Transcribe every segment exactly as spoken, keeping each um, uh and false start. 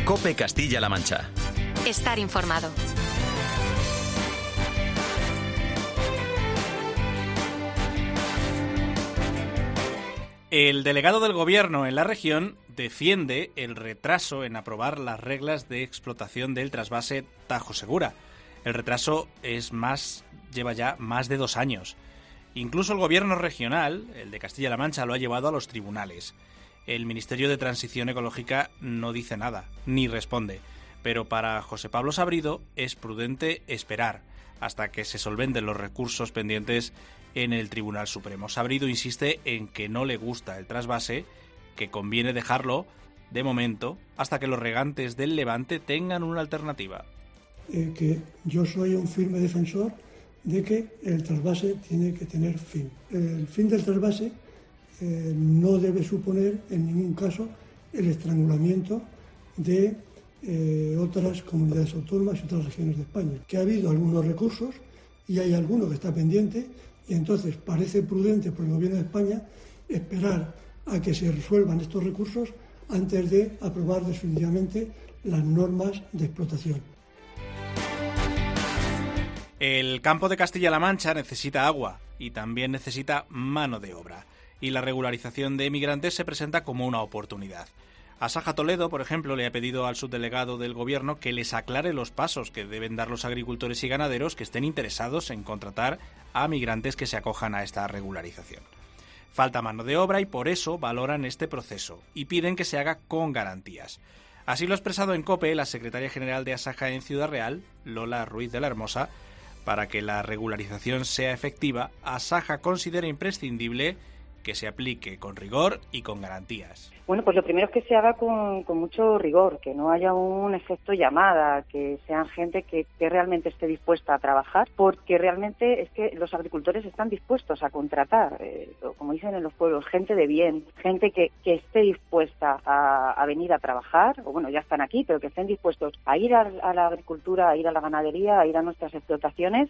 COPE Castilla-La Mancha. Estar informado. El delegado del Gobierno en la región defiende el retraso en aprobar las reglas de explotación del trasvase Tajo Segura. El retraso es más, lleva ya más de dos años. Incluso el Gobierno regional, el de Castilla-La Mancha, lo ha llevado a los tribunales. El Ministerio de Transición Ecológica no dice nada, ni responde. Pero para José Pablo Sabrido es prudente esperar hasta que se solventen los recursos pendientes en el Tribunal Supremo. Sabrido insiste en que no le gusta el trasvase, que conviene dejarlo de momento hasta que los regantes del Levante tengan una alternativa. Eh, que yo soy un firme defensor de que el trasvase tiene que tener fin. El fin del trasvase eh, no debe suponer en ningún caso el estrangulamiento de eh, otras comunidades autónomas y otras regiones de España. Que ha habido algunos recursos y hay alguno que está pendiente, y entonces parece prudente por el Gobierno de España esperar a que se resuelvan estos recursos antes de aprobar definitivamente las normas de explotación. El campo de Castilla-La Mancha necesita agua y también necesita mano de obra, y la regularización de emigrantes se presenta como una oportunidad. Asaja Toledo, por ejemplo, le ha pedido al subdelegado del Gobierno que les aclare los pasos que deben dar los agricultores y ganaderos que estén interesados en contratar a migrantes que se acojan a esta regularización. Falta mano de obra y por eso valoran este proceso y piden que se haga con garantías. Así lo ha expresado en COPE la secretaria general de Asaja en Ciudad Real, Lola Ruiz de la Hermosa. Para que la regularización sea efectiva, Asaja considera imprescindible que se aplique con rigor y con garantías. Bueno, pues lo primero es que se haga con, con mucho rigor, que no haya un efecto llamada, que sean gente que, que realmente esté dispuesta a trabajar, porque realmente es que los agricultores están dispuestos a contratar, eh, como dicen en los pueblos, gente de bien, gente que, que esté dispuesta a, a venir a trabajar, o bueno, ya están aquí, pero que estén dispuestos a ir a, a la agricultura, a ir a la ganadería, a ir a nuestras explotaciones.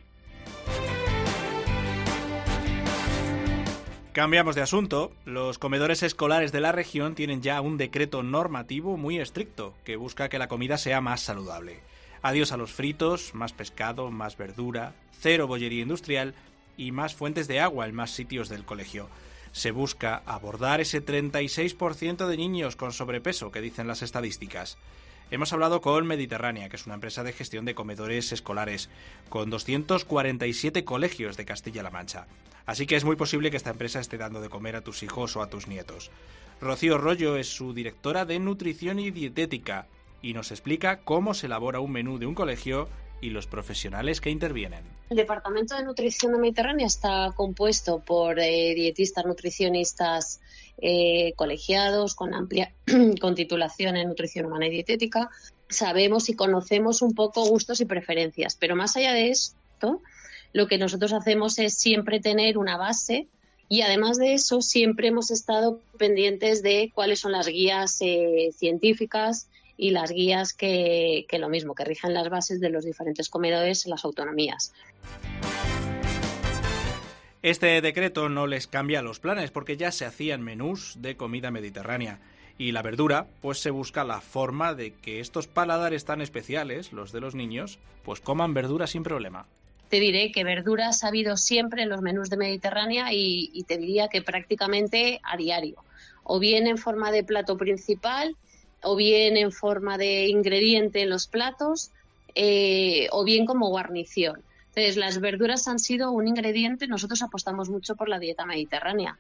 Cambiamos de asunto. Los comedores escolares de la región tienen ya un decreto normativo muy estricto que busca que la comida sea más saludable. Adiós a los fritos, más pescado, más verdura, cero bollería industrial y más fuentes de agua en más sitios del colegio. Se busca abordar ese treinta y seis por ciento de niños con sobrepeso que dicen las estadísticas. Hemos hablado con Mediterránea, que es una empresa de gestión de comedores escolares, con doscientos cuarenta y siete colegios de Castilla-La Mancha. Así que es muy posible que esta empresa esté dando de comer a tus hijos o a tus nietos. Rocío Rollo es su directora de Nutrición y Dietética y nos explica cómo se elabora un menú de un colegio y los profesionales que intervienen. El Departamento de Nutrición de Mediterránea está compuesto por eh, dietistas, nutricionistas, eh, colegiados con amplia con titulación en nutrición humana y dietética. Sabemos y conocemos un poco gustos y preferencias, pero más allá de esto, lo que nosotros hacemos es siempre tener una base y además de eso siempre hemos estado pendientes de cuáles son las guías eh, científicas y las guías que, que lo mismo, que rigen las bases de los diferentes comedores en las autonomías. Este decreto no les cambia los planes porque ya se hacían menús de comida mediterránea. Y la verdura, pues se busca la forma de que estos paladares tan especiales, los de los niños, pues coman verdura sin problema. Te diré que verduras ha habido siempre en los menús de Mediterránea y, y te diría que prácticamente a diario. O bien en forma de plato principal, o bien en forma de ingrediente en los platos, eh, o bien como guarnición. Entonces, las verduras han sido un ingrediente. Nosotros apostamos mucho por la dieta mediterránea.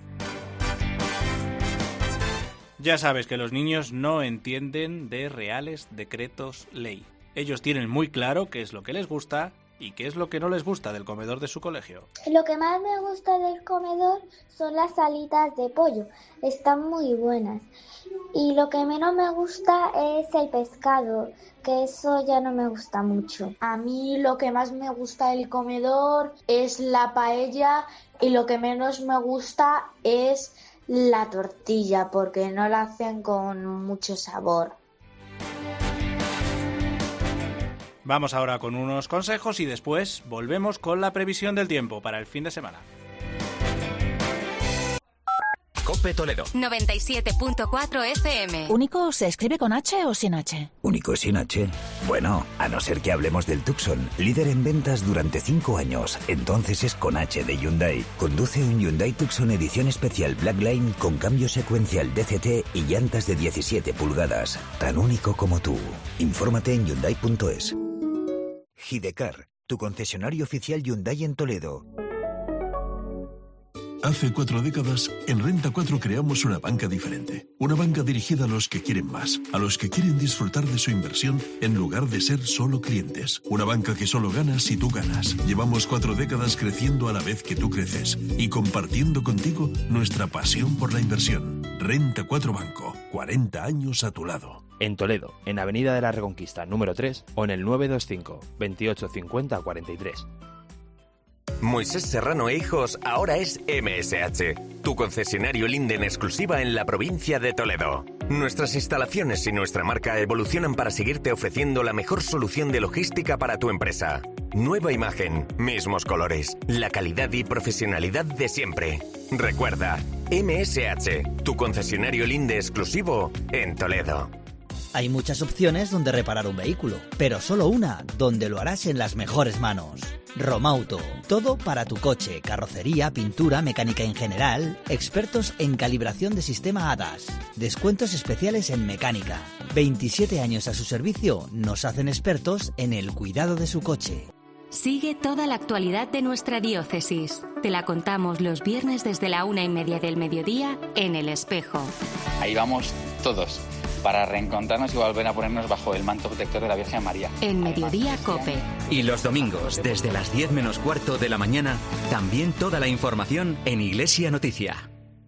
Ya sabes que los niños no entienden de reales decretos ley. Ellos tienen muy claro qué es lo que les gusta y qué es lo que no les gusta del comedor de su colegio. Lo que más me gusta del comedor son las alitas de pollo. Están muy buenas. Y lo que menos me gusta es el pescado, que eso ya no me gusta mucho. A mí lo que más me gusta del comedor es la paella y lo que menos me gusta es la tortilla, porque no la hacen con mucho sabor. Vamos ahora con unos consejos y después volvemos con la previsión del tiempo para el fin de semana. COPE Toledo. noventa y siete punto cuatro F M. ¿Único se escribe con H o sin H? ¿Único sin H? Bueno, a no ser que hablemos del Tucson, líder en ventas durante cinco años. Entonces es con H de Hyundai. Conduce un Hyundai Tucson edición especial Blackline con cambio secuencial D C T y llantas de diecisiete pulgadas. Tan único como tú. Infórmate en hyundai punto es. Hidecar, tu concesionario oficial Hyundai en Toledo. Hace cuatro décadas, en Renta cuatro creamos una banca diferente. Una banca dirigida a los que quieren más, a los que quieren disfrutar de su inversión en lugar de ser solo clientes. Una banca que solo gana si tú ganas. Llevamos cuatro décadas creciendo a la vez que tú creces y compartiendo contigo nuestra pasión por la inversión. Renta cuatro Banco, cuarenta años a tu lado. En Toledo, en Avenida de la Reconquista número tres o en el nueve dos cinco, veintiocho cincuenta cuarenta y tres. Moisés Serrano e Hijos ahora es M S H, tu concesionario Linde en exclusiva en la provincia de Toledo. Nuestras instalaciones y nuestra marca evolucionan para seguirte ofreciendo la mejor solución de logística para tu empresa. Nueva imagen, mismos colores, la calidad y profesionalidad de siempre. Recuerda, M S H, tu concesionario Linde exclusivo en Toledo. Hay muchas opciones donde reparar un vehículo, pero solo una donde lo harás en las mejores manos. Romauto, todo para tu coche, carrocería, pintura, mecánica en general, expertos en calibración de sistema A D A S, descuentos especiales en mecánica. veintisiete años a su servicio nos hacen expertos en el cuidado de su coche. Sigue toda la actualidad de nuestra diócesis. Te la contamos los viernes desde la una y media del mediodía en El Espejo. Ahí vamos todos, para reencontrarnos y volver a ponernos bajo el manto protector de la Virgen María. En Mediodía Cope. Y los domingos, desde las diez menos cuarto de la mañana, también toda la información en Iglesia Noticia.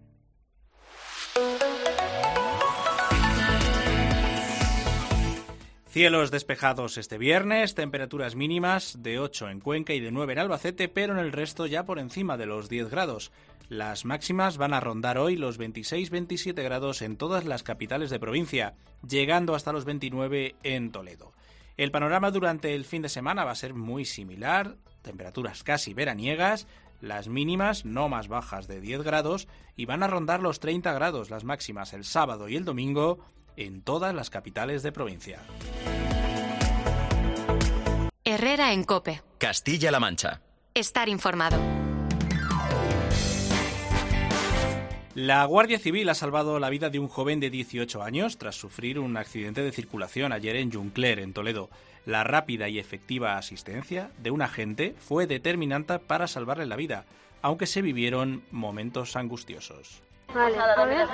Cielos despejados este viernes, temperaturas mínimas de ocho en Cuenca y de nueve en Albacete, pero en el resto ya por encima de los diez grados. Las máximas van a rondar hoy los veintiséis veintisiete grados en todas las capitales de provincia, llegando hasta los veintinueve en Toledo. El panorama durante el fin de semana va a ser muy similar, temperaturas casi veraniegas, las mínimas no más bajas de diez grados y van a rondar los treinta grados las máximas el sábado y el domingo en todas las capitales de provincia. Herrera en Cope. Castilla-La Mancha. Estar informado. La Guardia Civil ha salvado la vida de un joven de dieciocho años tras sufrir un accidente de circulación ayer en Juncler, en Toledo. La rápida y efectiva asistencia de un agente fue determinante para salvarle la vida, aunque se vivieron momentos angustiosos. Vale, a ver.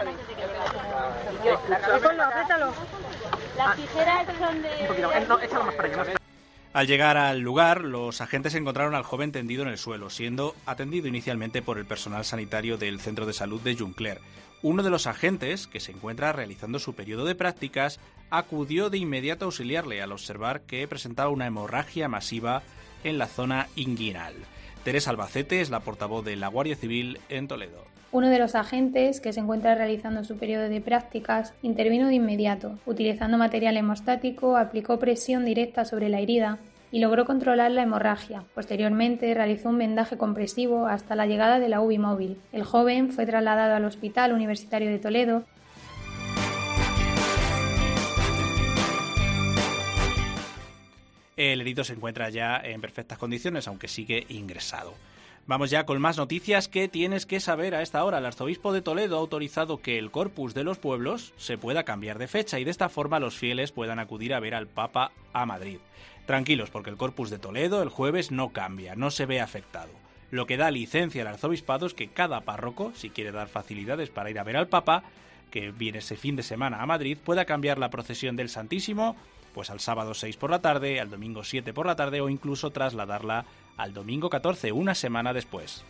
Ponlo, apriétalo. Las tijeras son de... Un poquito, no, échalo más para allá. Al llegar al lugar, los agentes encontraron al joven tendido en el suelo, siendo atendido inicialmente por el personal sanitario del Centro de Salud de Juncler. Uno de los agentes, que se encuentra realizando su periodo de prácticas, acudió de inmediato a auxiliarle al observar que presentaba una hemorragia masiva en la zona inguinal. Teresa Albacete es la portavoz de la Guardia Civil en Toledo. Uno de los agentes, que se encuentra realizando su periodo de prácticas, intervino de inmediato. Utilizando material hemostático, aplicó presión directa sobre la herida y logró controlar la hemorragia. Posteriormente, realizó un vendaje compresivo hasta la llegada de la U B I móvil. El joven fue trasladado al Hospital Universitario de Toledo. El herido se encuentra ya en perfectas condiciones, aunque sigue ingresado. Vamos ya con más noticias que tienes que saber a esta hora. El arzobispo de Toledo ha autorizado que el Corpus de los Pueblos se pueda cambiar de fecha y de esta forma los fieles puedan acudir a ver al Papa a Madrid. Tranquilos, porque el Corpus de Toledo el jueves no cambia, no se ve afectado. Lo que da licencia al arzobispado es que cada párroco, si quiere dar facilidades para ir a ver al Papa, que viene ese fin de semana a Madrid, pueda cambiar la procesión del Santísimo pues al sábado seis por la tarde, al domingo siete por la tarde o incluso trasladarla al domingo catorce, una semana después.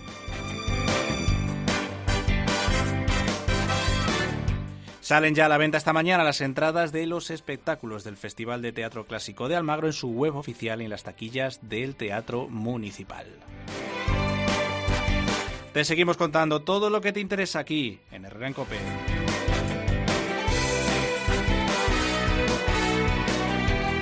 Salen ya a la venta esta mañana las entradas de los espectáculos del Festival de Teatro Clásico de Almagro en su web oficial y en las taquillas del Teatro Municipal. Te seguimos contando todo lo que te interesa aquí en Herrera en Cope.